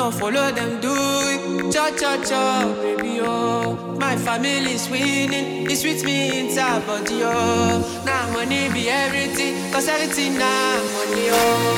no follow them do it. Cha cha cha, baby oh. My family's winning, it's with me inside body oh. Now money be everything, cause everything now money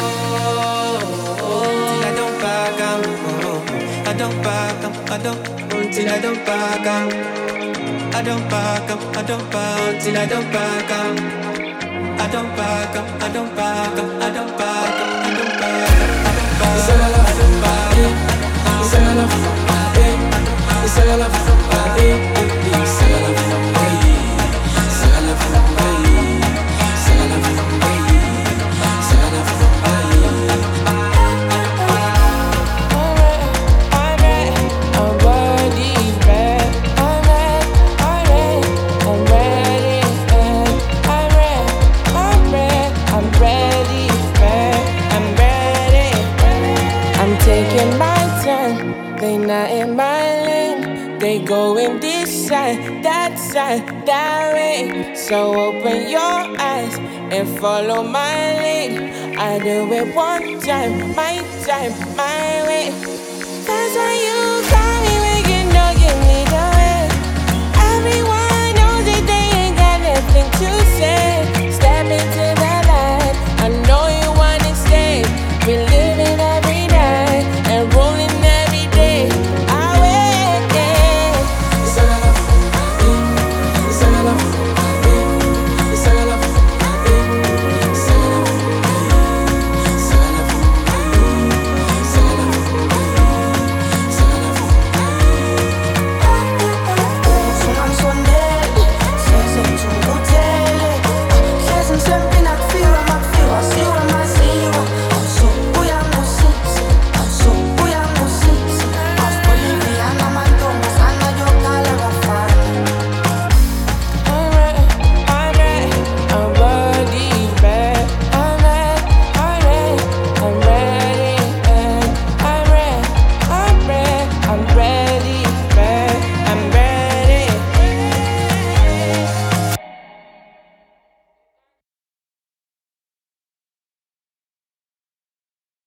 oh. Till I don't back out, oh. I don't back up, I don't, until I don't back out. I don't back up, I don't back till I don't back up. I don't back up, I don't back up, I don't back up, I don't back up, I don't back up. It's all love from my head. It's all love from my head. It's all love from my head. It's all love from my head. It's all love from my head. It's all love from my head. It's all love from my head. Taking my turn, they not in my lane. They going this side, that way. So open your eyes and follow my lead. I do it one time, my way.